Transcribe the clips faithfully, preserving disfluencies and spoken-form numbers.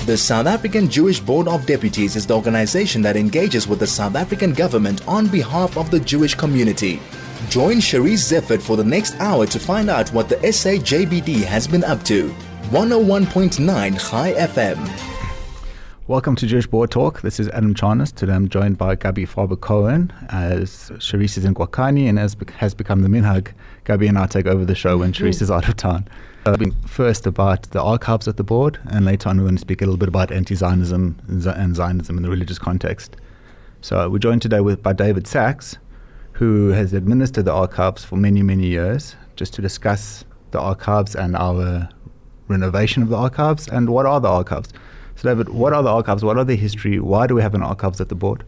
The South African Jewish Board of Deputies is the organization that engages with the South African government on behalf of the Jewish community. Join Cherise Zeffert for the next hour to find out what the S A J B D has been up to. one oh one point nine Chai F M. Welcome to Jewish Board Talk. This is Adam Charnas. Today I'm joined by Gabi Farber-Cohen, as Cherise is in Guakani and as be- has become the minhag. Gabi and I take over the show when Cherise is out of town. Uh, first about the archives at the board, and later on we're going to speak a little bit about anti-Zionism and Zionism in the religious context. So we're joined today with by David Sachs, who has administered the archives for many, many years, just to discuss the archives and our renovation of the archives and what are the archives. So David, what are the archives? What are their history? Why do we have an archives at the board?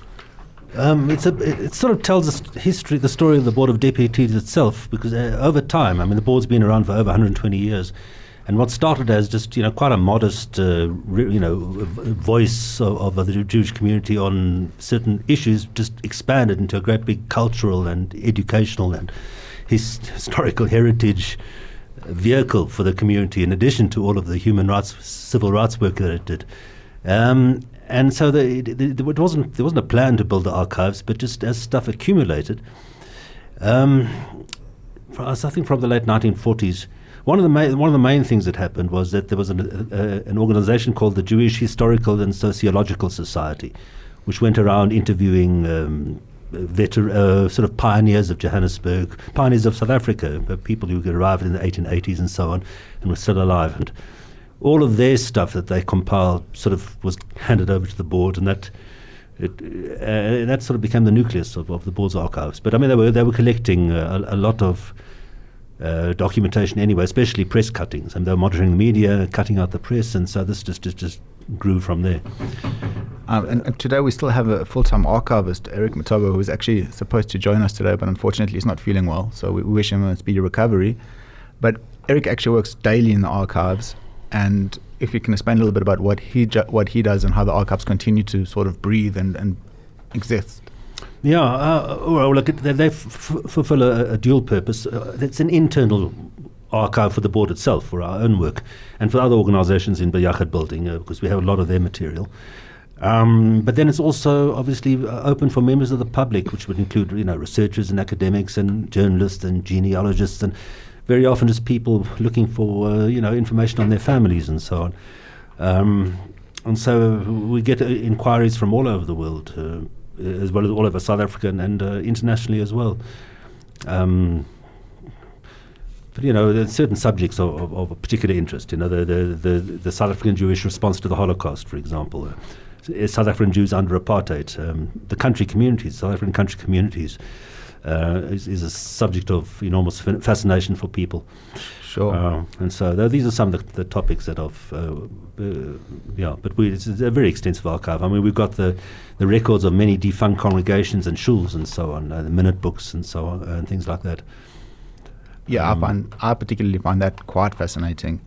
Um, it's a, it sort of tells us history, the story of the Board of Deputies itself, because uh, over time, I mean, the board's been around for over one hundred twenty years, and what started as just, you know, quite a modest, uh, re, you know, voice of, of the Jewish community on certain issues just expanded into a great big cultural and educational and his, historical heritage vehicle for the community, in addition to all of the human rights, civil rights work that it did. Um, and so the, the, the, it wasn't, there wasn't a plan to build the archives, but just as stuff accumulated, um, for us, I think from the late nineteen forties, one of the main, one of the main things that happened was that there was an, uh, an organization called the Jewish Historical and Sociological Society, which went around interviewing um, Veter- uh, sort of pioneers of Johannesburg, pioneers of South Africa, uh, people who arrived in the eighteen eighties and so on, and were still alive. And all of their stuff that they compiled sort of was handed over to the board, and that it, uh, that sort of became the nucleus of, of the board's archives. But I mean, they were they were collecting uh, a, a lot of uh, documentation anyway, especially press cuttings, and they were monitoring the media, cutting out the press, and so this just just, just grew from there. Um, and, and today we still have a full-time archivist, Eric Matobo, who is actually supposed to join us today, but unfortunately he's not feeling well, so we wish him a speedy recovery. But Eric actually works daily in the archives, and if you can explain a little bit about what he ju- what he does and how the archives continue to sort of breathe and, and exist. Yeah, uh, well, look, they, they f- f- fulfill a, a dual purpose. Uh, it's an internal archive for the board itself, for our own work, and for other organizations in the Yachad building, uh, because we have a lot of their material. Um, but then it's also obviously uh, open for members of the public, which would include, you know, researchers and academics and journalists and genealogists, and very often just people looking for, uh, you know, information on their families and so on. Um, and so we get uh, inquiries from all over the world, uh, as well as all over South Africa and, and uh, internationally as well. Um, But, you know, there's certain subjects of, of, of a particular interest. You know, the, the, the, the South African Jewish response to the Holocaust, for example. Uh, South African Jews under apartheid. Um, the country communities, South African country communities, uh, is, is a subject of enormous fascination for people. Sure. Uh, and so th- these are some of the, the topics that I've, uh, uh, yeah, but we, it's a very extensive archive. I mean, we've got the, the records of many defunct congregations and shuls and so on, uh, the minute books and so on, and things like that. Yeah, Um, I find I particularly find that quite fascinating.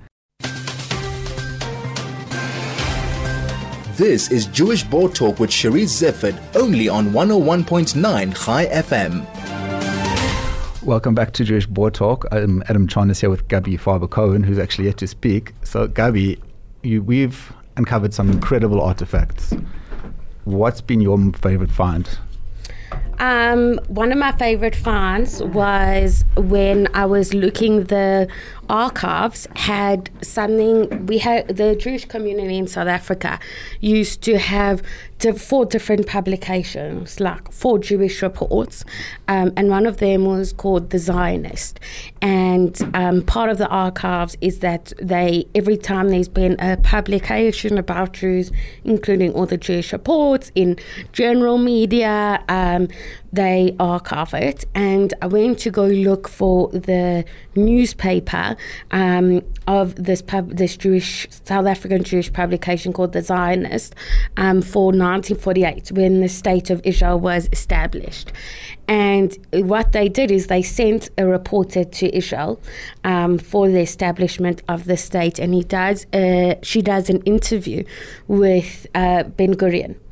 This is Jewish Board Talk with Cherise Zeffert, only on one oh one point nine Chai F M. Welcome back to Jewish Board Talk. I'm Adam Charnas here with Gabi Farber-Cohen, who's actually yet to speak. So, Gabi, you, we've uncovered some incredible artifacts. What's been your favorite find? Um, one of my favorite finds was when I was looking, the archives had something, we had, the Jewish community in South Africa used to have di- four different publications, like four Jewish reports, um, and one of them was called The Zionist. And um, part of the archives is that they, every time there's been a publication about Jews, including all the Jewish reports in general media, um, they archive it. And I went to go look for the newspaper um, of this pub, this Jewish South African Jewish publication called The Zionist um, for nineteen forty-eight, when the State of Israel was established. And what they did is they sent a reporter to Israel um, for the establishment of the state, and he does uh, she does an interview with uh, Ben Gurion.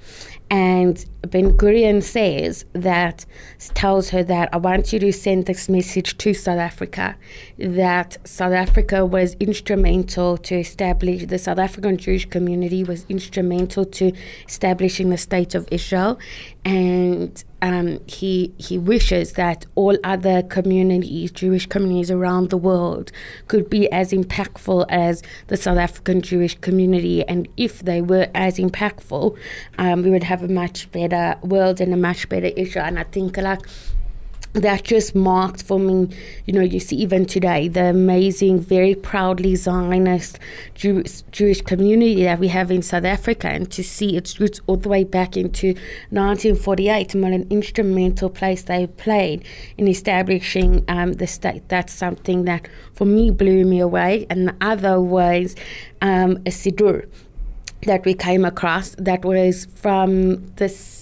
And Ben Gurion says that, tells her that I want you to send this message to South Africa, that South Africa was instrumental to establish, the South African Jewish community was instrumental to establishing the State of Israel. And um, he he wishes that all other communities, Jewish communities around the world, could be as impactful as the South African Jewish community. And if they were as impactful, um, we would have a much better world and a much better Israel. And I think like that just marked for me, you know, you see even today, the amazing, very proudly Zionist Jewish, Jewish community that we have in South Africa, and to see its roots all the way back into nineteen forty-eight and what an instrumental place they played in establishing um, the state. That's something that for me blew me away. And the other was um, a Siddur that we came across that was from this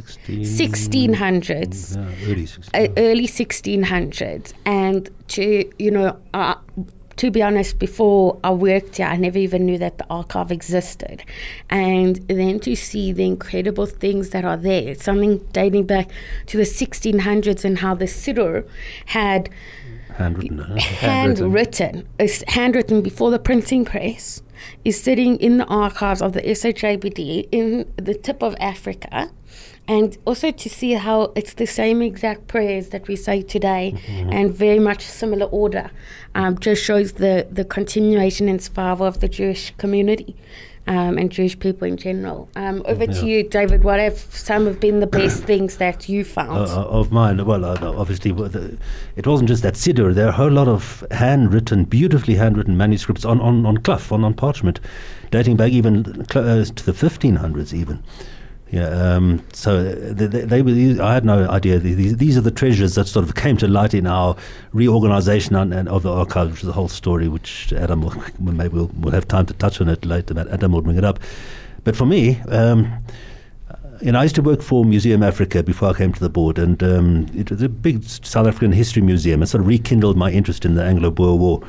sixteen hundreds, yeah, early sixteen hundreds. Uh, early sixteen hundreds. And to, you know, uh, to be honest, before I worked here, I never even knew that the archive existed. And then to see the incredible things that are there, it's something dating back to the sixteen hundreds, and how the Siddur had handwritten, huh? handwritten, is handwritten before the printing press, is sitting in the archives of the S H A B D in the tip of Africa. And also to see how it's the same exact prayers that we say today, mm-hmm. and very much similar order, um, just shows the, the continuation and survival of the Jewish community um, and Jewish people in general. Um, over yeah. to you, David. What have some have been the best things that you found? Uh, of mine, well, uh, obviously, it wasn't just that Siddur. There are a whole lot of handwritten, beautifully handwritten manuscripts on, on, on cloth, on, on parchment, dating back even cl- uh, to the fifteen hundreds even. Yeah, um, so they, they, they were. I had no idea. These, these are the treasures that sort of came to light in our reorganization and, and of the archive, which is the whole story, which Adam will, maybe we'll, we'll have time to touch on it later, but Adam will bring it up. But for me, um, you know, I used to work for Museum Africa before I came to the board, and um, it was a big South African history museum. It sort of rekindled my interest in the Anglo-Boer War.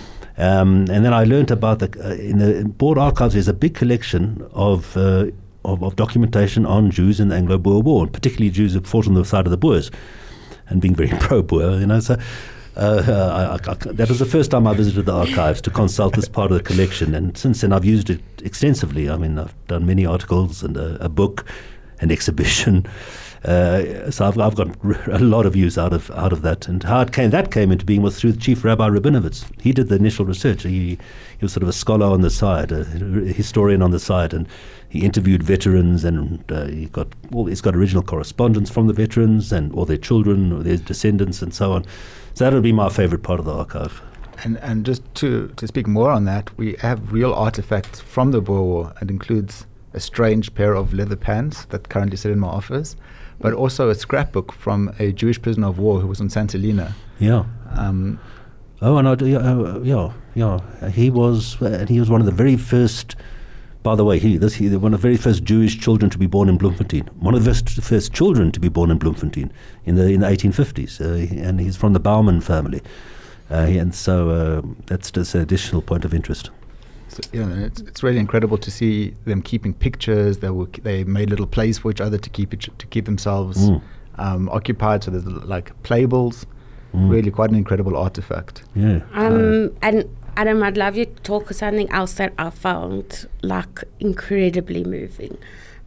Um, and then I learned about the, uh, in the board archives, there's a big collection of uh, Of, of documentation on Jews in the Anglo-Boer War, and particularly Jews who fought on the side of the Boers, and being very pro-Boer, you know. So uh, I, I, I, that was the first time I visited the archives to consult this part of the collection, and since then I've used it extensively. I mean, I've done many articles and a, a book, an exhibition. Uh, so I've, I've got a lot of use out of out of that. And how it came, that came into being was through Chief Rabbi Rabinowitz. He did the initial research. He, he was sort of a scholar on the side, a historian on the side, and he interviewed veterans, and uh, he got well, he's got original correspondence from the veterans and or their children or their descendants and so on. So that would be my favorite part of the archive. And and just to, to speak more on that, we have real artifacts from the Boer War. It includes a strange pair of leather pants that currently sit in my office, but also a scrapbook from a Jewish prisoner of war who was on Saint Helena. Yeah. Um, oh, and I, yeah, yeah, yeah. He was, uh, he was one of the very first. By the way, he, this, he, one of the very first Jewish children to be born in Bloemfontein. One of the first, first children to be born in Bloemfontein in the in the eighteen fifties, uh, and he's from the Bauman family, uh, and so uh, that's just an additional point of interest. So, yeah, it's it's really incredible to see them keeping pictures. They were they made little plays for each other to keep it, to keep themselves mm. um, occupied. So there's like playbills. Mm. Really, quite an incredible artifact. Yeah. Um, uh, and. Adam, I'd love you to talk of something else that I found like incredibly moving,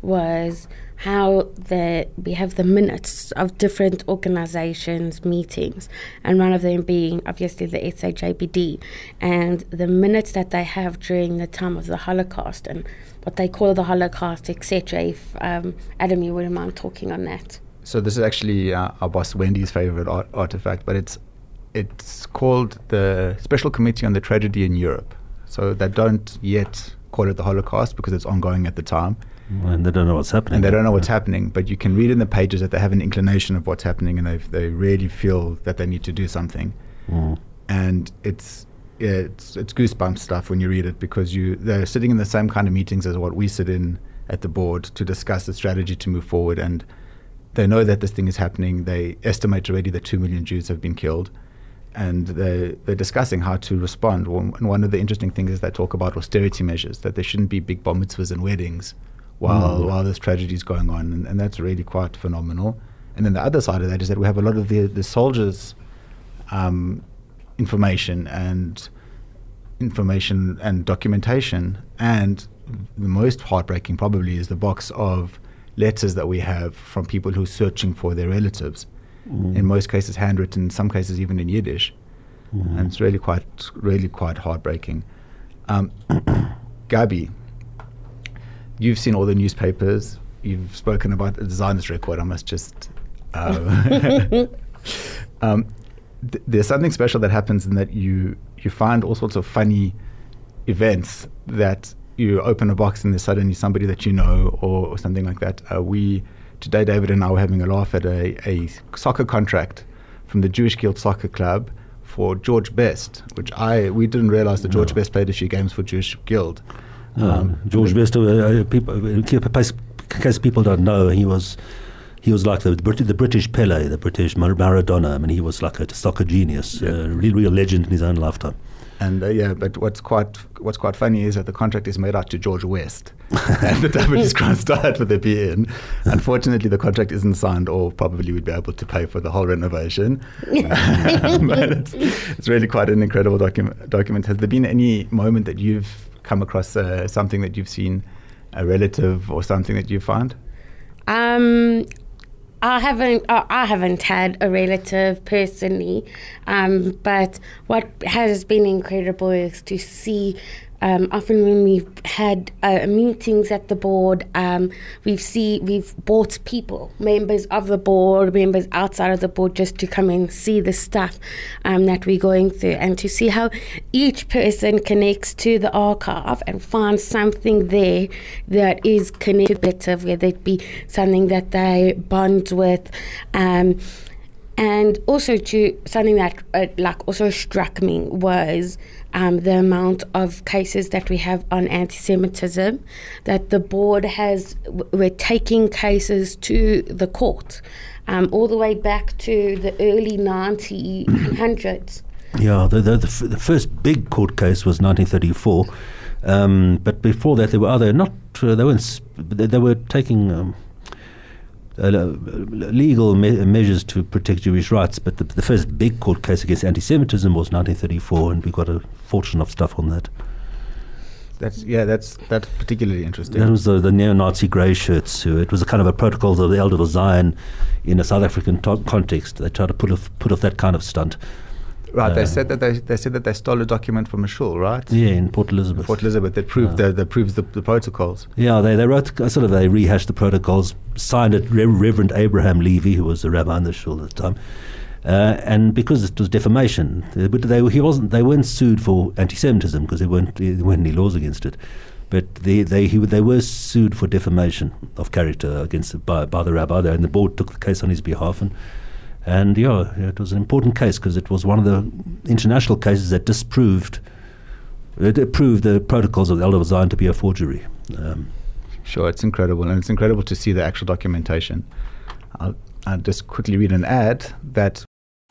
was how the we have the minutes of different organizations' meetings, and one of them being obviously the S H A B D, and the minutes that they have during the time of the Holocaust and what they call the Holocaust, et cetera. If um, Adam, you wouldn't mind talking on that. So this is actually uh, our boss Wendy's favorite art- artifact, but it's It's called the Special Committee on the Tragedy in Europe. So they don't yet call it the Holocaust because it's ongoing at the time. And they don't know what's happening. And they don't know what's happening, but you can read in the pages that they have an inclination of what's happening, and they they really feel that they need to do something. Mm. And it's yeah, it's it's goosebump stuff when you read it, because you they're sitting in the same kind of meetings as what we sit in at the board to discuss the strategy to move forward, and they know that this thing is happening. They estimate already that two million Jews have been killed. And they're, they're discussing how to respond. And one of the interesting things is they talk about austerity measures, that there shouldn't be big bar mitzvahs and weddings while Mm. while this tragedy is going on, and, and that's really quite phenomenal. And then the other side of that is that we have a lot of the the soldiers' um, information and information and documentation, and the most heartbreaking probably is the box of letters that we have from people who are searching for their relatives. Mm. In most cases handwritten, in some cases even in Yiddish. Mm. And it's really quite, really quite heartbreaking. Um, Gabi, you've seen all the newspapers. You've spoken about the designer's record. I must just... Uh, um, th- there's something special that happens in that you, you find all sorts of funny events that you open a box and there's suddenly somebody that you know or, or something like that. Uh, we... Today, David and I were having a laugh at a, a soccer contract from the Jewish Guild Soccer Club for George Best, which I we didn't realize that George No. Best played a few games for Jewish Guild. Um, George Best, uh, uh, people, in case, in case people don't know, he was he was like the Brit- the British Pele, the British Mar- Maradona. I mean, he was like a soccer genius, Yeah. a real, real legend in his own lifetime. And uh, yeah, but what's quite what's quite funny is that the contract is made out to George West, and the W is crossed out with the P in. Unfortunately, the contract isn't signed, or probably we'd be able to pay for the whole renovation. But it's, it's really quite an incredible docu- document. Has there been any moment that you've come across uh, something that you've seen, a relative or something that you found? Um, I haven't. Uh, I haven't had a relative personally, um, but what has been incredible is to see. Um, often when we've had uh, meetings at the board, um, we've see we've brought people, members of the board, members outside of the board, just to come and see the stuff um, that we're going through, and to see how each person connects to the archive and finds something there that is connected, whether it be something that they bond with. Um, And also, to something that uh, like also struck me was um, the amount of cases that we have on anti-Semitism. That the board has, we're taking cases to the court, um, all the way back to the early nineteen hundreds. Yeah, the, the, the, f- the first big court case was nineteen thirty-four, um, but before that there were other not uh, they weren't sp- they, they were taking. Um, Uh, legal me- measures to protect Jewish rights, but the, the first big court case against anti-Semitism was nineteen thirty-four, and we got a fortune of stuff on that. That's yeah, that's that's particularly interesting. That was the, the neo-Nazi grey shirts. Who, it was a kind of a protocol of the Elder of Zion in a South African to- context. They tried to put off, put off that kind of stunt. Right, they Uh, said that they they said that they stole a document from a shul, right? Yeah, in Port Elizabeth. Port Elizabeth that proved Yeah. the, that proves the, the protocols. Yeah, they, they wrote, uh, sort of, they rehashed the protocols, signed it Re- Reverend Abraham Levy, who was the rabbi in the shul at the time. Uh, and because it was defamation, they, but they, he wasn't, they weren't sued for anti-Semitism because there weren't, there weren't any laws against it. But they, they, he, they were sued for defamation of character against by, by the rabbi there, and the board took the case on his behalf. And, and yeah, it was an important case because it was one of the international cases that disproved, it proved the protocols of the Elder of Zion to be a forgery. Um, Sure, it's incredible, and it's incredible to see the actual documentation. I'll, I'll just quickly read an ad that.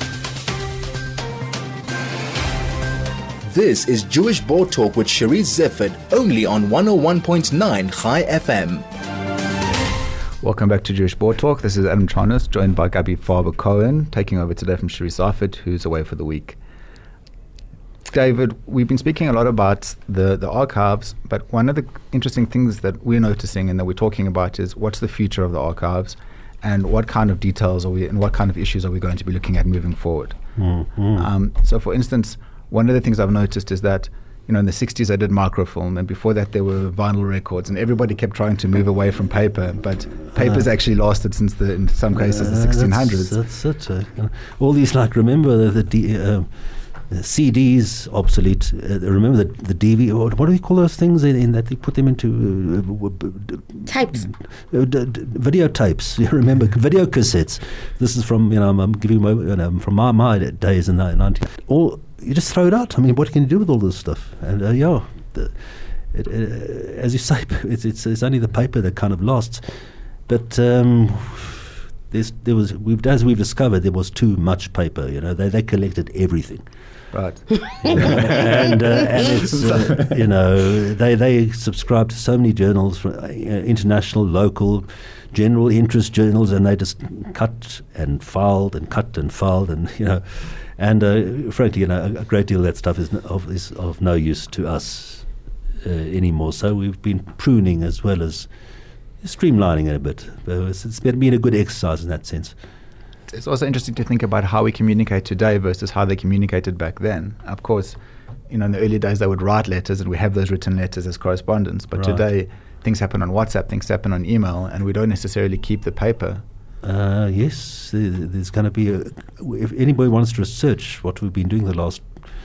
This is Jewish Board Talk with Cherise Zeffert, only on one oh one point nine Chai F M. Welcome back to Jewish Board Talk. This is Adam Charnas, joined by Gabi Farber-Cohen, taking over today from Cherise Zeffert, who's away for the week. David, we've been speaking a lot about the, the archives, but one of the interesting things that we're noticing and that we're talking about is what's the future of the archives and what kind of details are we and what kind of issues are we going to be looking at moving forward. mm-hmm. Um, so, for instance, one of the things I've noticed is that, you know, in the sixties I did microfilm, and before that there were vinyl records, and everybody kept trying to move away from paper, but paper's Uh, actually lasted since the, in some cases, the Uh, sixteen hundreds. That's, that's it. Uh, all these, like, remember the, the, D, uh, the C Ds obsolete. Uh, remember the the D V D. What, what do we call those things in, in that they put them into uh, w- w- Tapes. uh, d- d- videotapes? You remember video cassettes? This is from you know I'm, I'm giving my, you know, from my my days in the nineties. All you just throw it out. I mean, what can you do with all this stuff? And uh, yeah, the, it, uh, as you say, it's, it's it's only the paper that kind of lasts. But um, there's, there was, we've, as we've discovered, there was too much paper. You know, they they collected everything. Right. You know, and uh, and it's uh, you know they they subscribe to so many journals, from, uh, international, local, general interest journals, and they just cut and filed and cut and filed, and you know, and uh, frankly, you know, a, a great deal of that stuff is n- of is of no use to us uh, anymore. So we've been pruning as well as streamlining it a bit. Uh, it's, it's been a good exercise in that sense. It's also interesting to think about how we communicate today versus how they communicated back then. Of course, you know, in the early days they would write letters, and we have those written letters as correspondence. But Right. today, things happen on WhatsApp, things happen on email, and we don't necessarily keep the paper. Uh, yes, there- there's going to be a, if anybody wants to research what we've been doing the last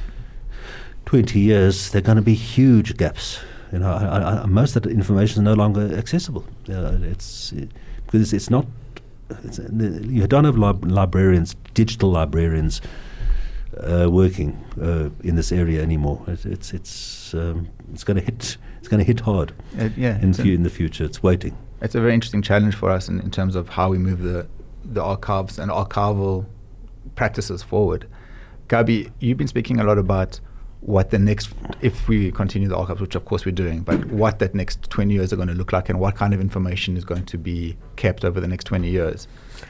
twenty years, there are going to be huge gaps. You know, I, I, most of the information is no longer accessible. Uh, it's uh, because it's not. It's, uh, you don't have lib- librarians, digital librarians, uh, working uh, in this area anymore. It, it's it's um, it's going to hit. It's going to hit hard Uh, yeah, in it's, fu- a, in the future. It's waiting. it's a very interesting challenge for us in, in terms of how we move the the archives and archival practices forward. Gabi, you've been speaking a lot about what the next, if we continue the archives, which of course we're doing, but what that next twenty years are going to look like, and what kind of information is going to be kept over the next twenty years.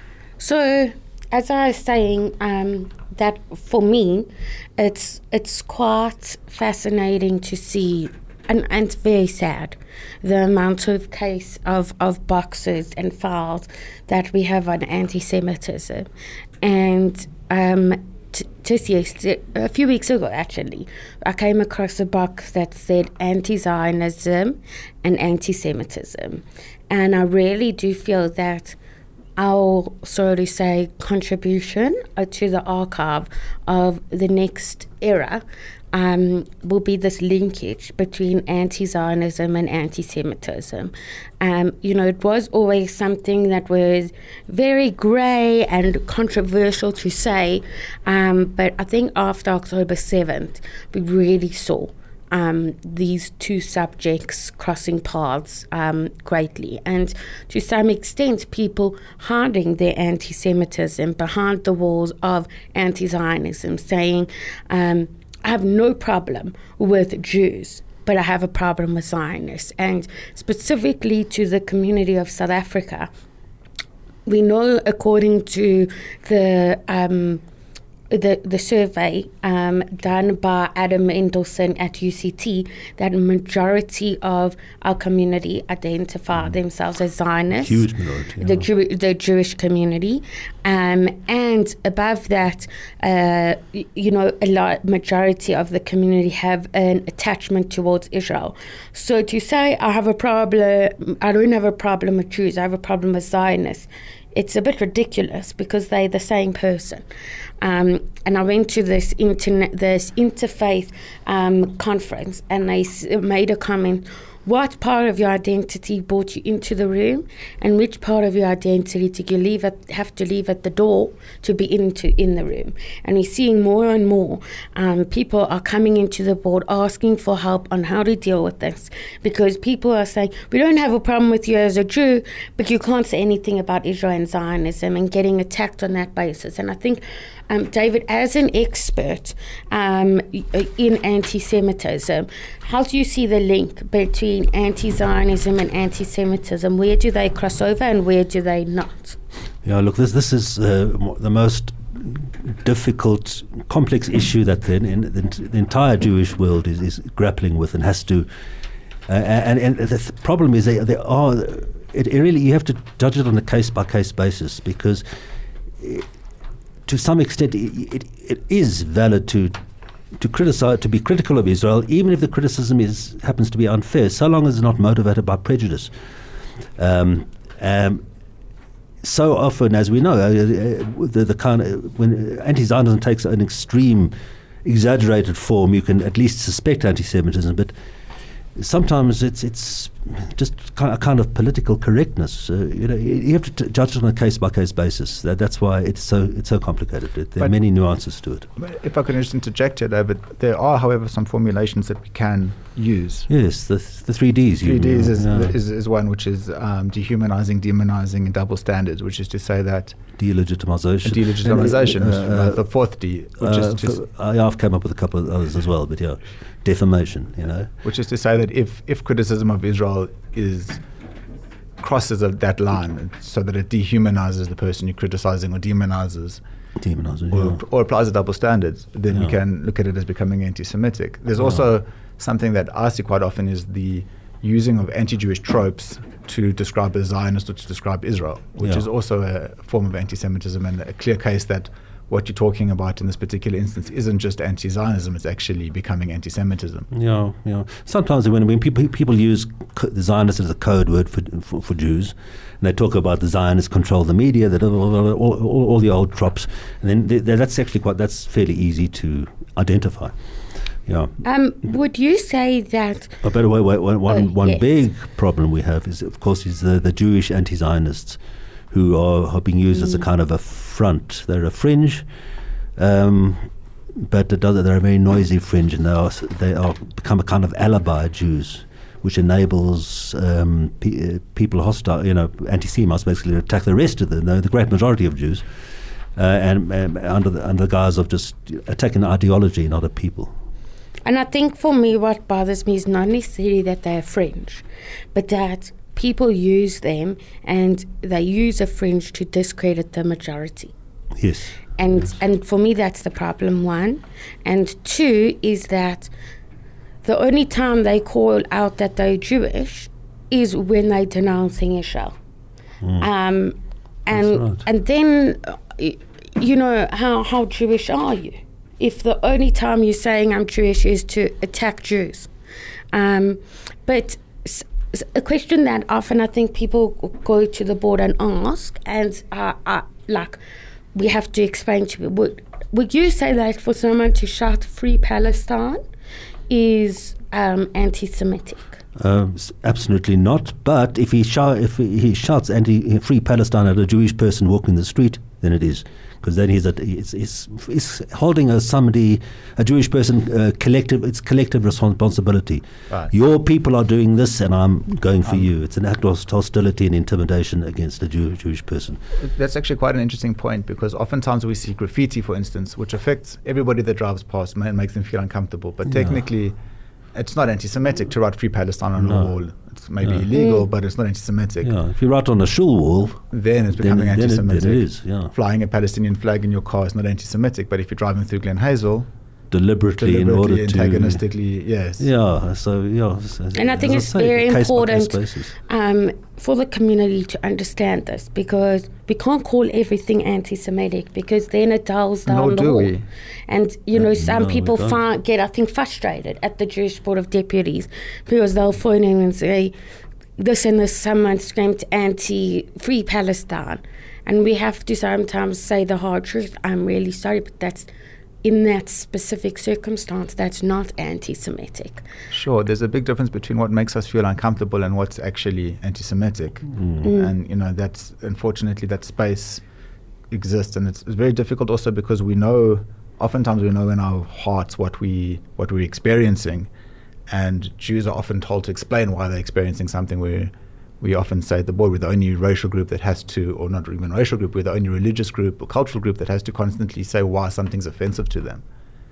So, as I was saying, um, that for me, it's it's quite fascinating to see, and, and it's very sad, the amount of case of, of boxes and files that we have on anti-Semitism. And um, t- just yesterday, a few weeks ago actually, I came across a box that said anti-Zionism and anti-Semitism. And I really do feel that our, so to say, contribution uh, to the archive of the next era um, will be this linkage between anti-Zionism and anti-Semitism. Um, you know, it was always something that was very grey and controversial to say, um, but I think after October seventh, we really saw Um, these two subjects crossing paths um, greatly, and to some extent people hiding their anti-Semitism behind the walls of anti-Zionism, saying um, I have no problem with Jews, but I have a problem with Zionists. And specifically to the community of South Africa, we know, according to the um, The, the survey um, done by Adam Mendelson at U C T, that majority of our community identify themselves as Zionists. Huge minority. The, yeah. Jew- the Jewish community. Um, and above that, uh, y- you know, a lot, majority of the community have an attachment towards Israel. So to say, I have a problem, I don't have a problem with Jews, I have a problem with Zionists, it's a bit ridiculous because they're the same person. Um, and I went to this internet, this interfaith um, conference, and they s- made a comment: what part of your identity brought you into the room, and which part of your identity did you leave at, have to leave at the door to be into in the room? And we're seeing more and more um, people are coming into the board asking for help on how to deal with this, because people are saying, we don't have a problem with you as a Jew, but you can't say anything about Israel and Zionism, and getting attacked on that basis. And I think, um, David, as an expert um, in anti-Semitism, how do you see the link between anti-Zionism and anti-Semitism? Where do they cross over and where do they not? Yeah, look, this this is uh, mo- the most difficult, complex issue that the, in, the, the entire Jewish world is, is grappling with and has to. Uh, and, and the th- problem is they, they are. It, it really, you have to judge it on a case by case basis, because it, to some extent it, it, it is valid to to criticize, to be critical of Israel, even if the criticism is happens to be unfair, so long as it's not motivated by prejudice. Um, um, so often, as we know, uh, uh, the, the kind of, when anti-Zionism takes an extreme, exaggerated form, you can at least suspect anti-Semitism, but sometimes it's it's just kind of, kind of political correctness. Uh, you know, you have to t- judge it on a case by case basis. That, that's why it's so it's so complicated. It, there But are many nuances to it. If I could just interject here, David, there are, however, some formulations that we can use. Yes, the the three Ds. Three you Ds know, is, yeah. is, is one, which is um, dehumanizing, demonizing, and double standards, which is to say that delegitimization. delegitimization, And, is uh, uh, the fourth D, which uh, is to, s- I- I've come up with a couple of others as well, but yeah, defamation. You know, which is to say that if, if criticism of Israel is crosses of that line, so that it dehumanizes the person you're criticizing or demonizes, demonizing. or, Yeah. or applies a double standards, then you Yeah. can look at it as becoming anti-Semitic. There's Yeah. also something that I see quite often is the using of anti-Jewish tropes to describe a Zionist or to describe Israel, which Yeah. is also a form of anti-Semitism, and a clear case that what you're talking about in this particular instance isn't just anti-Zionism, it's actually becoming anti-Semitism. Yeah, yeah. Sometimes when when people people use co- the Zionists as a code word for, for for Jews, and they talk about the Zionists control the media, that all, all, all, all the old tropes, and then they, they, that's actually quite that's fairly easy to identify. Yeah. Um, would you say that But by the way, one, one, Oh, one yes. big problem we have is, of course, is the, the Jewish anti-Zionists who are, are being used as a kind of a front. They're a fringe, um, but it does, they're a very noisy fringe, and they are s- they are become a kind of alibi Jews, which enables um, pe- uh, people hostile, you know, anti-Semites basically to attack the rest of the the, the great majority of Jews, uh, and um, under the under the guise of just attacking ideology, not a people. And I think for me, what bothers me is not necessarily that they're fringe, but that people use them and they use a fringe to discredit the majority. Yes. And Yes. and for me, that's the problem, one. And two is that the only time they call out that they're Jewish is when they're denouncing Israel. Mm. Um, and right. and then, uh, y- you know, how, how Jewish are you? If the only time you're saying I'm Jewish is to attack Jews. Um, but s- s- a question that often I think people go to the board and ask, and uh, uh, like we have to explain to people, would, would you say that for someone to shout Free Palestine is um, anti-Semitic? Um, s- absolutely not. But if he shou- if he shouts anti-free Palestine at a Jewish person walking the street, then it is, because then he's, a, he's, he's, he's holding a somebody, a Jewish person, uh, collective. It's collective responsibility. Right. Your people are doing this, and I'm going for you. It's an act of hostility and intimidation against a Jew, Jewish person. That's actually quite an interesting point, because oftentimes we see graffiti, for instance, which affects everybody that drives past and makes them feel uncomfortable. But Yeah. technically, it's not anti-Semitic to write Free Palestine on No. a wall. It's maybe No. illegal, Mm. but it's not anti-Semitic. Yeah, if you write on a shul wall, Then it's then, becoming then, it, anti-Semitic. then it is. Yeah, Flying a Palestinian flag in your car is not anti-Semitic, but if you're driving through Glen Hazel, deliberately, in order deliberately, to. antagonistically, yes. Yeah, so yeah. so- And I think as it's say, very case by case important basis. um, for the community to understand this, because we can't call everything anti-Semitic, because then it dulls down Nor the do wall. we. And you know, some no, we people don't. find, get, I think, frustrated at the Jewish Board of Deputies, because they'll phone in and say, this and this, someone screamed anti-Free Palestine. And we have to sometimes say the hard truth. I'm really sorry, but that's, in that specific circumstance, that's not anti-Semitic. Sure, there's a big difference between what makes us feel uncomfortable and what's actually anti-Semitic. Mm. And, you know, that's, unfortunately, that space exists. And it's, it's very difficult also because we know, oftentimes we know in our hearts what, we, what we're experiencing. And Jews are often told to explain why they're experiencing something. Where we often say at the board, we're the only racial group that has to, or not even racial group, we're the only religious group or cultural group that has to constantly say why something's offensive to them.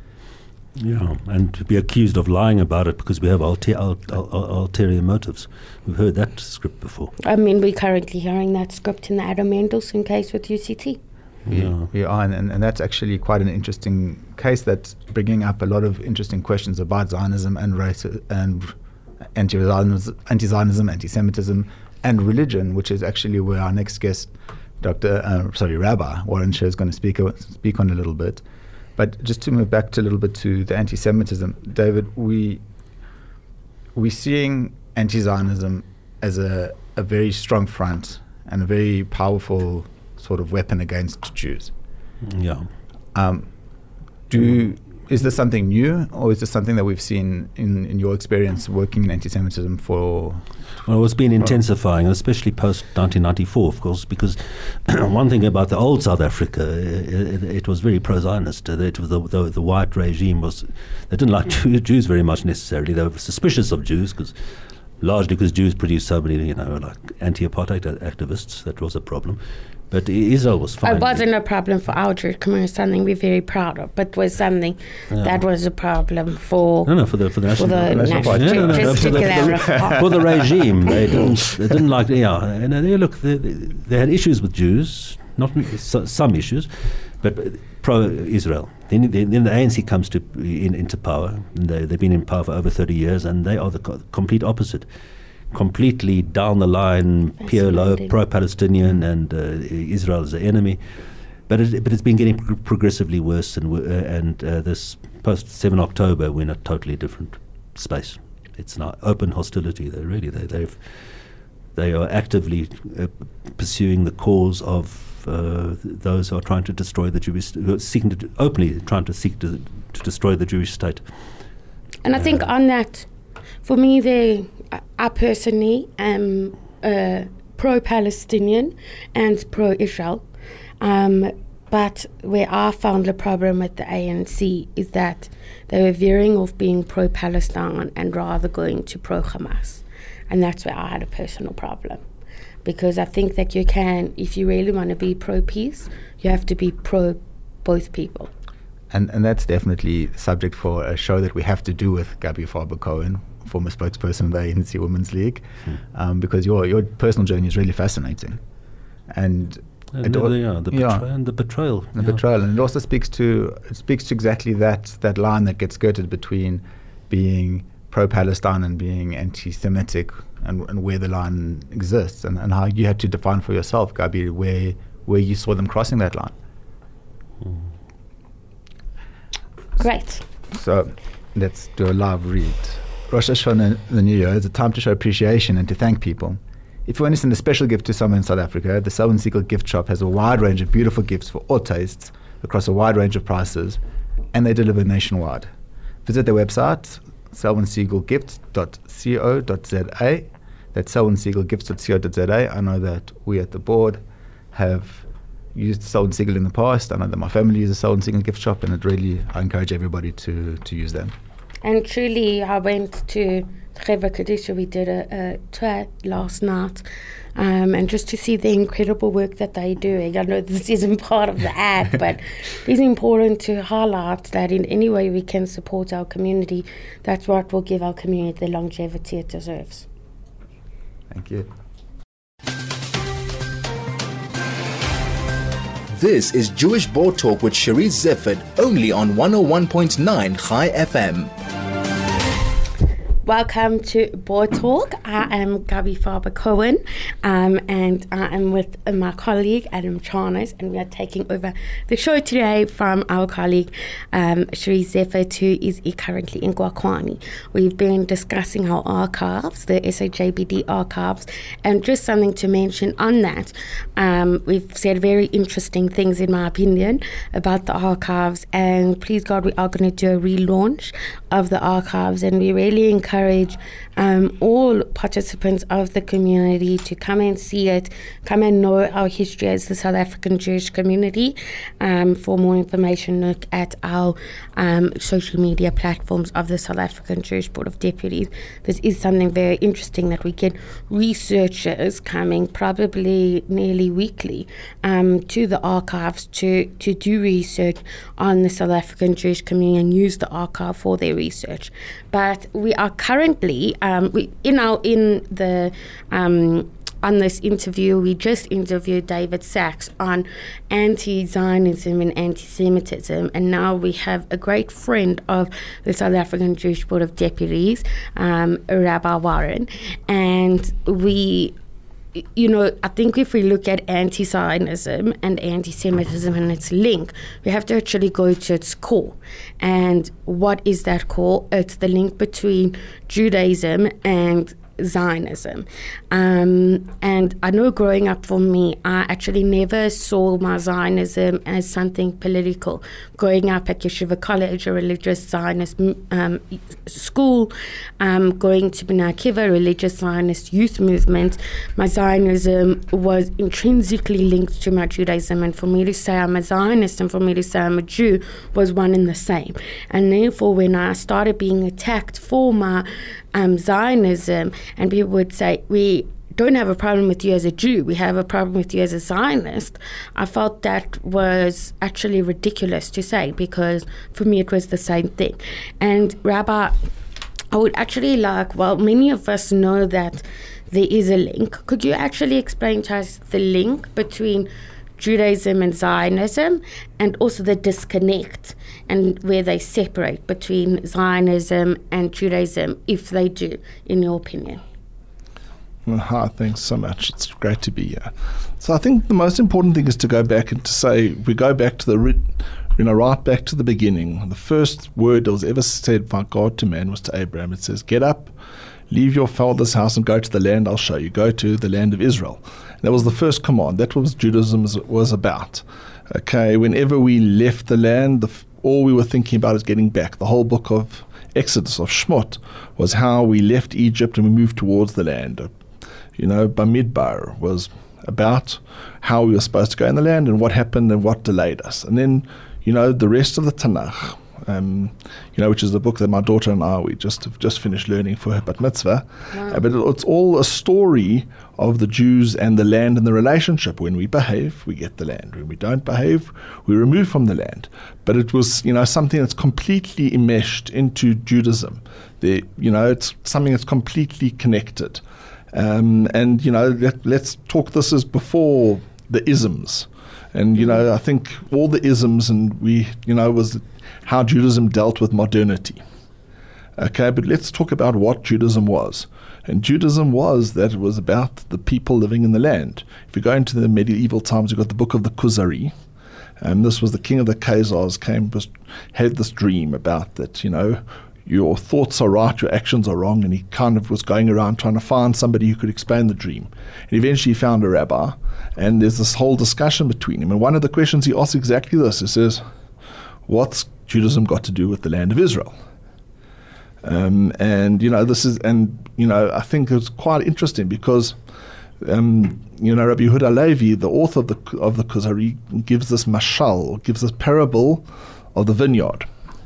Yeah, and to be accused of lying about it because we have ulter- ul- ul- ul- ulterior motives. We've heard that script before. I mean, we're currently hearing that script in the Adam Mendelsohn case with U C T. We, Yeah. we are, and, and that's actually quite an interesting case that's bringing up a lot of interesting questions about Zionism and race and anti-Zionism, anti-Zionism, anti-Semitism, and religion, which is actually where our next guest, Doctor Uh, sorry, Rabbi Warren Sher, is going to speak o- speak on a little bit. But just to move back to a little bit to the anti-Semitism, David, we we're seeing anti-Zionism as a, a very strong front and a very powerful sort of weapon against Jews. Yeah. Um, do is this something new, or is this something that we've seen in, in your experience working in anti-Semitism for? Well, it's been intensifying, especially post nineteen ninety-four, of course, because one thing about the old South Africa, it, it was very pro-Zionist. It was the, the, the white regime was, they didn't like Jew, Jews very much necessarily. They were suspicious of Jews, because largely because Jews produced so many, you know, like anti-apartheid activists. That was a problem. But Israel was fine. It wasn't a problem for our Jewish community, something we're very proud of, but was something Yeah. that was a problem for No, no, for the for the for national, the National national Party. Yeah, no, no, no, just for the- to for the- clarify. for the regime. They didn't, they didn't like, yeah, and they, look, they, they had issues with Jews, not so, some issues, but pro-Israel. Then, then then the A N C comes to in, into power, and they, they've been in power for over thirty years, and they are the co- complete opposite. Completely down the line, P L O, Fascinating. pro-Palestinian, and uh, Israel is the enemy. But it, but it's been getting pro- progressively worse, and w- uh, and uh, this post seven October, we're in a totally different space. It's not open hostility. They really they they've they are actively uh, pursuing the cause of uh, th- those who are trying to destroy the Jewish, who are seeking to d- openly trying to seek to, to destroy the Jewish state. And I think on that, for me, they, I- I personally am uh, pro-Palestinian and pro-Israel. Um, but where I found the problem with the A N C is that they were veering off being pro-Palestine and rather going to pro-Hamas. And that's where I had a personal problem. Because I think that you can, if you really want to be pro-peace, you have to be pro both people. And and that's definitely subject for a show that we have to do with Gabi Farber-Cohen, former spokesperson of the A N C Women's League, Hmm. um, because your your personal journey is really fascinating, and And it the, al- the, yeah, the, yeah. betray- and the betrayal. the yeah. betrayal, and it also speaks to it speaks to exactly that that line that gets skirted between being pro-Palestine and being anti-Semitic, and, and where the line exists, and, and how you had to define for yourself, Gabi, where where you saw them crossing that line. Great. So let's do a live read. Rosh Hashanah, the New Year, is a time to show appreciation and to thank people. If you want to send a special gift to someone in South Africa, the Selwyn Siegel gift shop has a wide range of beautiful gifts for all tastes across a wide range of prices, and they deliver nationwide. Visit their website, selwyn siegel gifts dot co dot za. That's selwyn siegel gifts dot co dot za. I know that we at the board have used Selwyn Siegel in the past. I know that my family uses Selwyn Siegel gift shop, and it really, I encourage everybody to, to use them. And truly, I went to Chevra Kadisha. We did a, a tour last night, um, and just to see the incredible work that they're doing. I know this isn't part of the ad, but it's important to highlight that in any way we can support our community, that's what will give our community the longevity it deserves. Thank you. This is Jewish Board Talk with Cherise Zeffert, only on one oh one point nine Chai F M. Welcome to Board Talk. I am Gabi Farber-Cohen, um, and I am with uh, my colleague Adam Charnas, and we are taking over the show today from our colleague um, Cherise Zeffert, who is currently in Gwakwani. We've been discussing our archives, the S A J B D archives, and just something to mention on that. Um, we've said very interesting things, in my opinion, about the archives, and please God, we are going to do a relaunch of the archives, and we really encourage um, all participants of the community to come and see it, come and know our history as the South African Jewish community. Um, for more information, look at our um, social media platforms of the South African Jewish Board of Deputies. This is something very interesting that we get researchers coming probably nearly weekly um, to the archives to, to do research on the South African Jewish community and use the archive for their research. But we are currently um, we, in our in the um, on this interview, we just interviewed David Sachs on anti-Zionism and anti-Semitism, and now we have a great friend of the South African Jewish Board of Deputies, um, Rabbi Warren, and we. You know, I think if we look at anti-Zionism and anti-Semitism and its link, we have to actually go to its core. And what is that core? It's the link between Judaism and Zionism. Um, and I know growing up for me, I actually never saw my Zionism as something political. Growing up at Yeshiva College, a religious Zionist um, school, um, going to Bnei Akiva, religious Zionist youth movement, my Zionism was intrinsically linked to my Judaism. And for me to say I'm a Zionist and for me to say I'm a Jew was one and the same. And therefore, when I started being attacked for my um, Zionism, and people would say, we don't have a problem with you as a Jew, we have a problem with you as a Zionist, I felt that was actually ridiculous to say, because for me it was the same thing. And Rabbi, I would actually like, well, many of us know that there is a link. Could you actually explain to us the link between Judaism and Zionism, and also the disconnect and where they separate between Zionism and Judaism, if they do, in your opinion? Well, hi, thanks so much. It's great to be here. So I think the most important thing is to go back and to say, we go back to the, you know, right back to the beginning. The first word that was ever said by God to man was to Abraham. It says, get up, leave your father's house and go to the land I'll show you. Go to the land of Israel. And that was the first command. That was Judaism was about. Okay, whenever we left the land, the, all we were thinking about is getting back. The whole book of Exodus, of Shmot, was how we left Egypt and we moved towards the land. You know, Bamidbar was about how we were supposed to go in the land and what happened and what delayed us. And then, you know, the rest of the Tanakh, um, you know, which is the book that my daughter and I, we just have just finished learning for her bat mitzvah. Wow. Uh, but it, it's all a story of the Jews and the land and the relationship. When we behave, we get the land. When we don't behave, we remove from the land. But it was, you know, something that's completely enmeshed into Judaism. The, you know, it's something that's completely connected. Um, and, you know, let, let's talk this as before the isms. And, you know, I think all the isms and we, you know, was how Judaism dealt with modernity. Okay, but let's talk about what Judaism was. And Judaism was that it was about the people living in the land. If you go into the medieval times, you've got the book of the Kuzari. And this was the king of the Khazars came, was, had this dream about that, you know, your thoughts are right, your actions are wrong, and he kind of was going around trying to find somebody who could explain the dream. And eventually he found a rabbi, and there's this whole discussion between him. And one of the questions he asks exactly this. He says, what's Judaism got to do with the land of Israel? Um, and, you know, this is, and, you know, I think it's quite interesting because, um, you know, Rabbi Yehuda Levi, the author of the, of the Kuzari, gives this mashal, or gives this parable of the vineyard,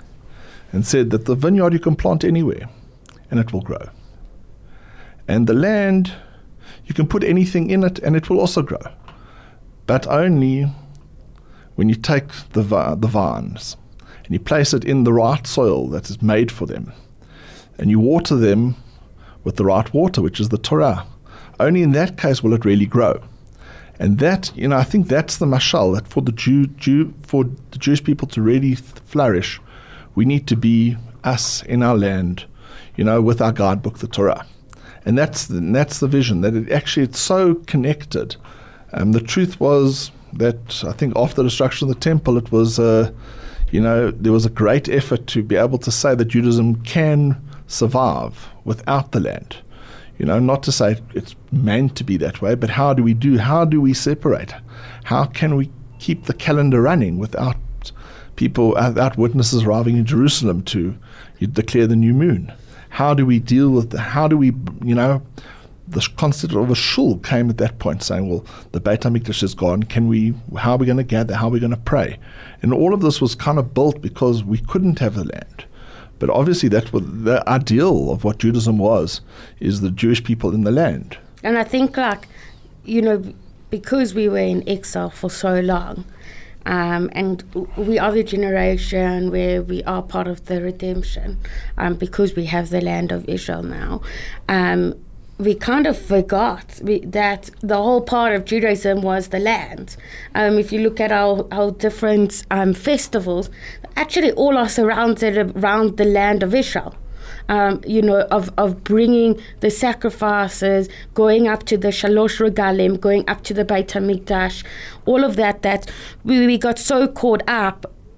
and said that the vineyard you can plant anywhere and it will grow. And the land, you can put anything in it and it will also grow. But only when you take the, vi- the vines and you place it in the right soil that is made for them, and you water them with the right water, which is the Torah. Only in that case will it really grow. And that, you know, I think that's the mashal, that for the Jew, Jew for the Jewish people to really flourish, we need to be us in our land, you know, with our guidebook, the Torah. And that's the, and that's the vision, that it actually, it's so connected. Um, the truth was that I think after the destruction of the temple, it was, uh, you know, there was a great effort to be able to say that Judaism can survive without the land. You know, not to say it's meant to be that way, but how do we do, how do we separate? How can we keep the calendar running without people, without witnesses arriving in Jerusalem to declare the new moon? How do we deal with, the, how do we, you know, the concept of a shul came at that point saying, well, the Beit HaMikdash is gone, can we, how are we going to gather, how are we going to pray? And all of this was kind of built because we couldn't have the land. But obviously that was the ideal of what Judaism was, is the Jewish people in the land. And I think, like, you know, because we were in exile for so long, Um, and we are the generation where we are part of the redemption, um, because we have the land of Israel now. Um, we kind of forgot we, that the whole part of Judaism was the land. Um, if you look at our, our different um, festivals, actually all are surrounded around the land of Israel. Um, you know, of, of bringing the sacrifices, going up to the Shalosh Regalim, going up to the Beit HaMikdash, all of that, that we, we got so caught up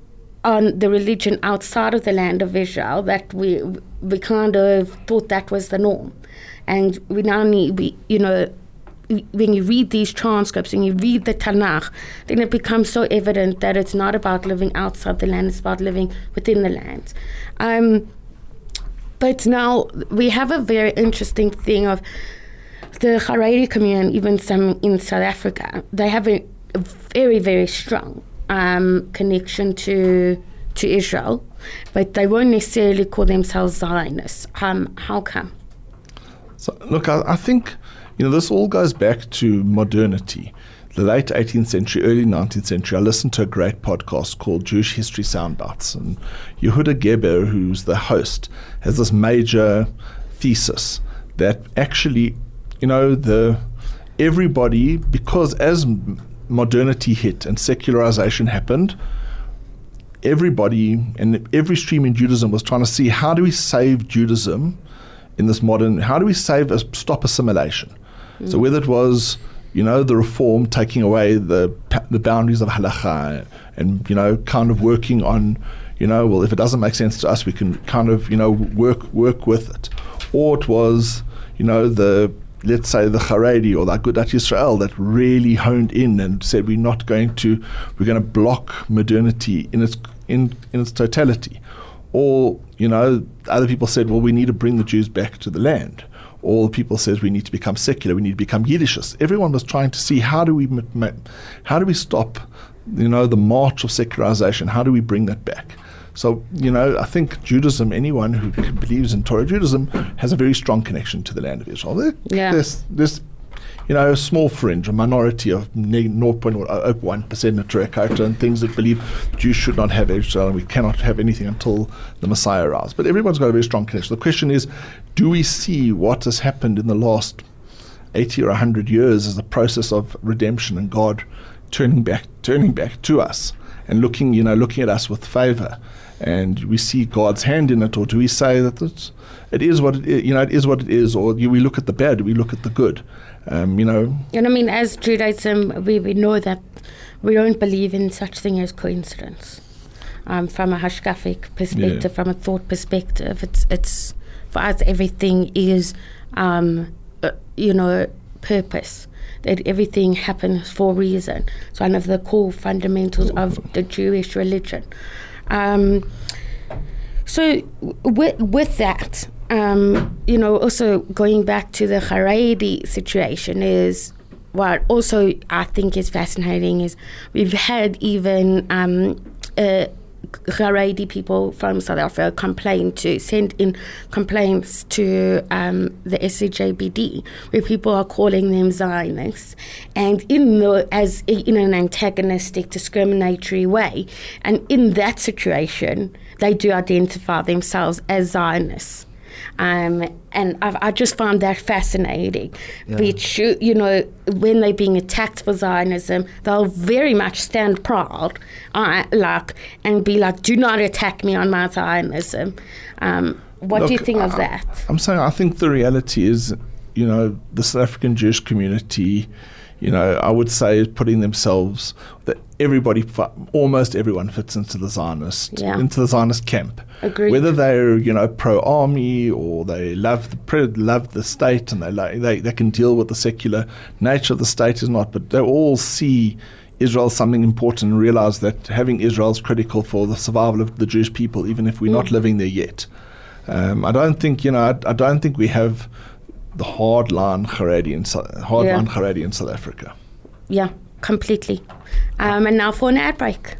on the religion outside of the land of Israel that we we kind of thought that was the norm. And we now need, we, you know, when you read these transcripts and you read the Tanakh, then it becomes so evident that it's not about living outside the land, it's about living within the land. Um, but now we have a very interesting thing of the Haredi community, even some in South Africa, they have a, a very, very strong um, connection to to Israel, but they won't necessarily call themselves Zionists. Um, how come? So, look, I, I think, you know, this all goes back to modernity. The late eighteenth century, early nineteenth century, I listened to a great podcast called Jewish History Soundbites, and Yehuda Geber, who's the host, has this major thesis that actually, you know, the everybody, because as m- modernity hit and secularization happened, everybody and every stream in Judaism was trying to see, how do we save Judaism in this modern, how do we save, uh, stop assimilation? Mm. So whether it was, you know, the reform, taking away the the boundaries of halakha, and, you know, kind of working on, you know, well, if it doesn't make sense to us, we can kind of, you know, work work with it. Or it was, you know, the, let's say the Haredi or the Agudat Yisrael that really honed in and said, we're not going to, we're going to block modernity in its in, in its totality. Or, you know, other people said, well, we need to bring the Jews back to the land. All people said we need to become secular, we need to become Yiddishist. Everyone was trying to see, how do we how do we stop, you know, the march of secularization? How do we bring that back? So, you know, I think Judaism, anyone who believes in Torah Judaism, has a very strong connection to the land of Israel. There, yeah. There's, there's, you know, a small fringe, a minority of zero point zero one percent of Torah character and things that believe Jews should not have Israel and we cannot have anything until the Messiah arrives. But everyone's got a very strong connection. The question is, do we see what has happened in the last eighty or one hundred years as a process of redemption and God turning back, turning back to us and looking, you know, looking at us with favor? And we see God's hand in it, or do we say that it's, it is what it is, you know, it is what it is, or do we look at the bad, do we look at the good? Um, you know. And I mean, as Judaism, we, we know that we don't believe in such thing as coincidence. Um, from a hashkafic perspective, yeah. from a thought perspective, it's it's for us everything is, um, uh, you know, purpose. That everything happens for a reason. It's one of the core fundamentals of the Jewish religion. Um, so w- with, with that, um, you know, also going back to the Haredi situation is, what also I think is fascinating is we've had even um, uh, Haredi people from South Africa complain to, send in complaints to um, the S A J B D, where people are calling them Zionists, and in the, as in an antagonistic, discriminatory way. And in that situation, they do identify themselves as Zionists. Um, and I've, I just found that fascinating, yeah. which, you know, when they're being attacked for Zionism, they'll very much stand proud, uh, like, and be like, do not attack me on my Zionism. Um, what Look, do you think I, of that? I'm saying, I think the reality is, you know, the South African Jewish community, you know, I would say is putting themselves, that everybody, almost everyone fits into the Zionist, yeah. into the Zionist camp. Agreed. Whether they're, you know, pro-army or they love the love the state and they, like, they they can deal with the secular nature of the state is not, but they all see Israel as something important and realize that having Israel is critical for the survival of the Jewish people, even if we're mm. not living there yet. Um, I don't think, you know, I, I don't think we have the hardline Haredi in hardline yeah. Haredi in South Africa. Yeah, completely. Um, and now for an ad break.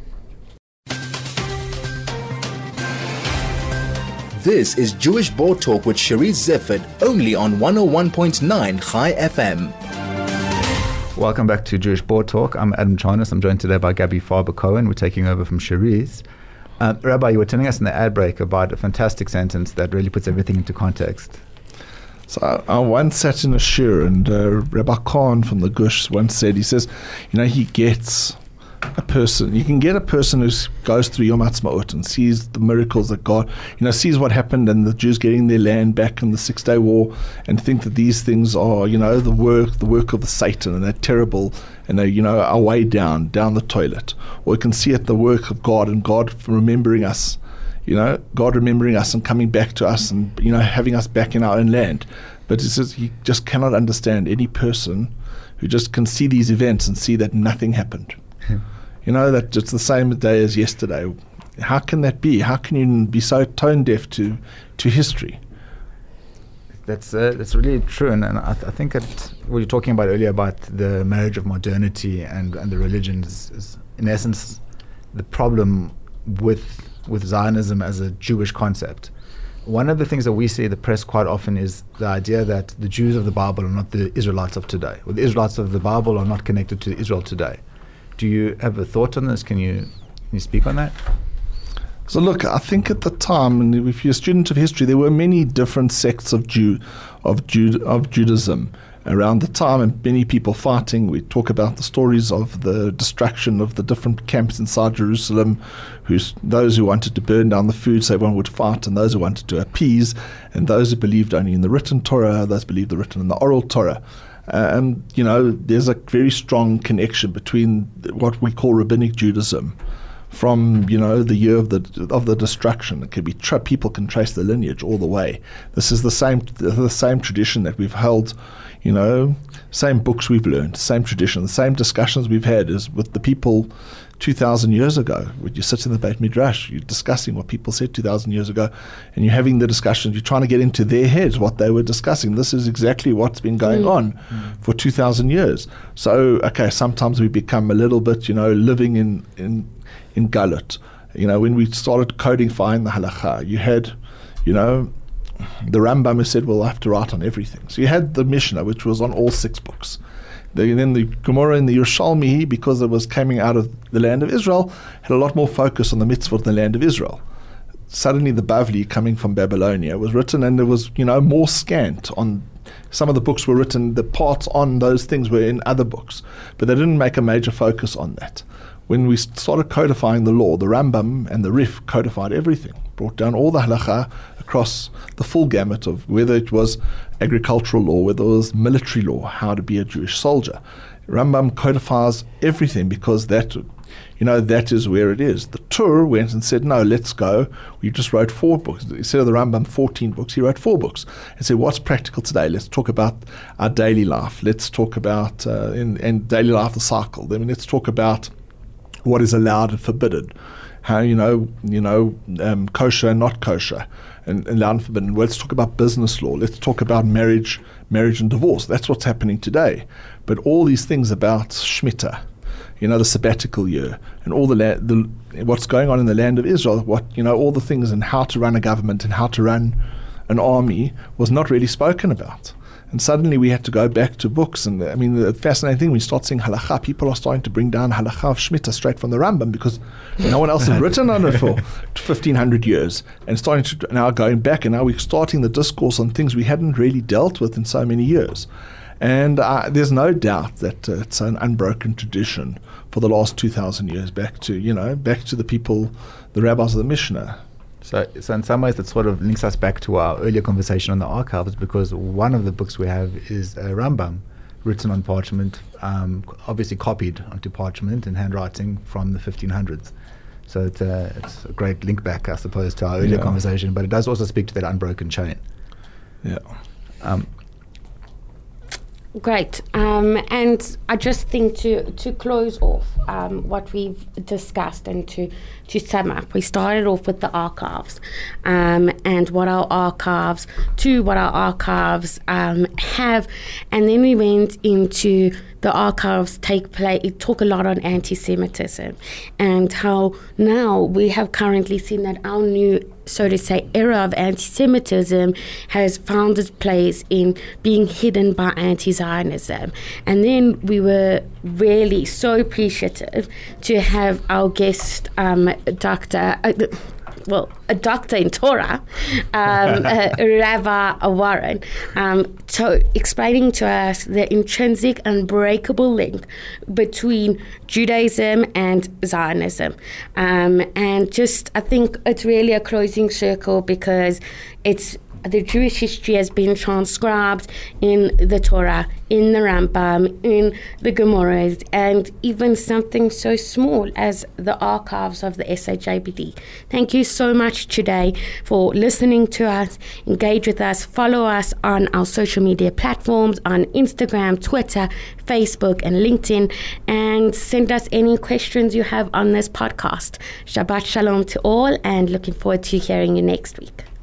This is Jewish Board Talk with Cherise Zifford, only on one oh one point nine Chai F M. Welcome back to Jewish Board Talk. I'm Adam Charnas. I'm joined today by Gabby Farber-Cohen. We're taking over from Cherise. Uh, Rabbi, you were telling us in the ad break about a fantastic sentence that really puts everything into context. So I, I once sat in a shir, and uh, Rabbi Khan from the Gush once said, he says, you know, he gets a person, you can get a person who goes through Yom Ha'atzmaut and sees the miracles that God, you know, sees what happened and the Jews getting their land back in the Six Day War, and think that these things are, you know, the work, the work of the Satan, and they're terrible, and they, you know, are way down, down the toilet. Or you can see it the work of God, and God remembering us, you know, God remembering us and coming back to us, and, you know, having us back in our own land. But it says you just cannot understand any person who just can see these events and see that nothing happened. Yeah. You know, that it's the same day as yesterday. How can that be? How can you be so tone deaf to, to history? That's uh, that's really true, and, and I, th- I think that what you're talking about earlier about the marriage of modernity and, and the religion is, is, in essence, the problem with with Zionism as a Jewish concept. One of the things that we see in the press quite often is the idea that the Jews of the Bible are not the Israelites of today, or the Israelites of the Bible are not connected to Israel today. Do you have a thought on this? Can you can you speak on that? So look, I think at the time, and if you're a student of history, there were many different sects of Jew, of Jude, of Judaism around the time, and many people fighting. We talk about the stories of the destruction of the different camps inside Jerusalem, who's those who wanted to burn down the food so everyone would fight, and those who wanted to appease, and those who believed only in the written Torah, those believed the written and the oral Torah. Uh, and, you know, there's a very strong connection between what we call rabbinic Judaism from, you know, the year of the of the destruction. It can be tra- people can trace the lineage all the way. This is the same the, the same tradition that we've held, you know, same books we've learned, same tradition, the same discussions we've had is with the people two thousand years ago. When you sit in the Beit Midrash, you're discussing what people said two thousand years ago, and you're having the discussions, you're trying to get into their heads what they were discussing. This is exactly what's been going mm. on mm. for two thousand years. So, okay, sometimes we become a little bit, you know, living in, in, in Galut. You know, when we started codifying the halakha, you had, you know, the Rambam who said, well, I have to write on everything. So you had the Mishnah, which was on all six books. The, then the Gemara and the Yerushalmi, because it was coming out of the land of Israel, had a lot more focus on the mitzvot in the land of Israel. Suddenly the Bavli, coming from Babylonia, was written, and there was, you know, more scant on. Some of the books were written, the parts on those things were in other books, but they didn't make a major focus on that. When we started codifying the law, the Rambam and the Rif codified everything, brought down all the halakha across the full gamut of whether it was agricultural law, whether it was military law, how to be a Jewish soldier. Rambam codifies everything because that, you know, that is where it is. The Tur went and said, no, let's go. We just wrote four books. Instead of the Rambam fourteen books, he wrote four books and said, what's practical today? Let's talk about our daily life. Let's talk about, uh, in, in daily life, the cycle. Then let's talk about what is allowed and forbidden, how, you know, you know, um, kosher and not kosher, and, and allowed and forbidden. Well, let's talk about business law. Let's talk about marriage, marriage and divorce. That's what's happening today. But all these things about Shemitah, you know, the sabbatical year, and all the, la- the what's going on in the land of Israel, what, you know, all the things and how to run a government and how to run an army was not really spoken about. And suddenly we had to go back to books. And I mean, the fascinating thing, when you start seeing halakha, people are starting to bring down halakha of Shemitah straight from the Rambam because no one else has written on it for fifteen hundred years. And starting to now going back, and now we're starting the discourse on things we hadn't really dealt with in so many years. And uh, there's no doubt that uh, it's an unbroken tradition for the last two thousand years, back to, you know, back to the people, the rabbis of the Mishnah. So, so in some ways that sort of links us back to our earlier conversation on the archives, because one of the books we have is a Rambam written on parchment, um, obviously copied onto parchment in handwriting from the fifteen hundreds. So it's a, it's a great link back, I suppose, to our earlier yeah. conversation, but it does also speak to that unbroken chain. Yeah. Um, Great. Um, and I just think to, to close off um, what we've discussed and to, to sum up, we started off with the archives um, and what our archives, to what our archives um, have. And then we went into the archives take place, talk a lot on anti-Semitism and how now we have currently seen that our new, so to say, era of anti-Semitism has found its place in being hidden by anti-Zionism. And then we were really so appreciative to have our guest, um, Doctor Uh, well, a doctor in Torah, um, uh, Rava Warren, um, to explaining to us the intrinsic, unbreakable link between Judaism and Zionism. Um, and just, I think it's really a closing circle because it's the Jewish history has been transcribed in the Torah, in the Rambam, in the Gemara, and even something so small as the archives of the S A J B D. Thank you so much today for listening to us. Engage with us. Follow us on our social media platforms on Instagram, Twitter, Facebook, and LinkedIn. And send us any questions you have on this podcast. Shabbat Shalom to all, and looking forward to hearing you next week.